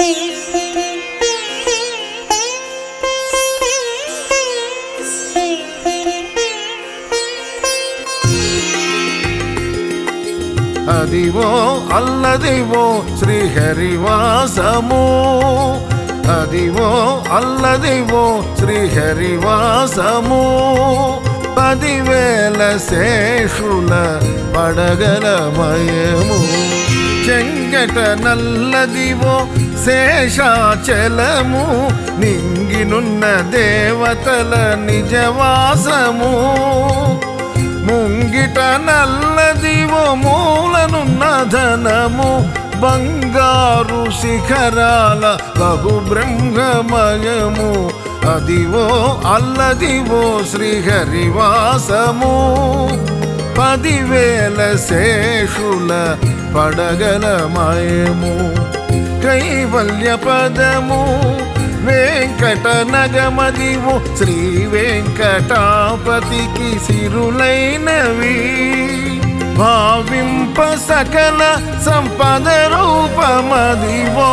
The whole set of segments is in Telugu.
అదివో అల్లదివో శ్రీహరివాసము, అదివో అల్లదివో శ్రీహరివాసము. 10,000 శేషుల పడగలమయము, చెంగట నల్లదివో శేషాచలము. నింగినున్న దేవతల నిజవాసము, ముంగిట నల్లదివో మూలనున్న ధనము. బంగారు శిఖరాల బహుబ్రహ్మమయము, అదివో అల్లదివో శ్రీహరివాసము. 10,000 శేషుల పడగలమయము, కైవల్య పదము. వెంకట నగమదివో శ్రీ వెంకటాపతికి సిరులైనవి. భావింప సకల సంపద రూపమదివో,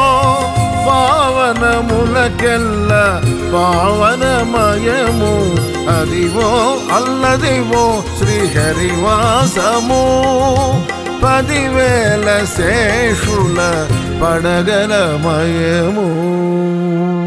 పావనములకెల్ల పావనమయము. అదివో అల్లదివో శ్రీహరివాసము, 10,000 శేషుల పడగలమయము.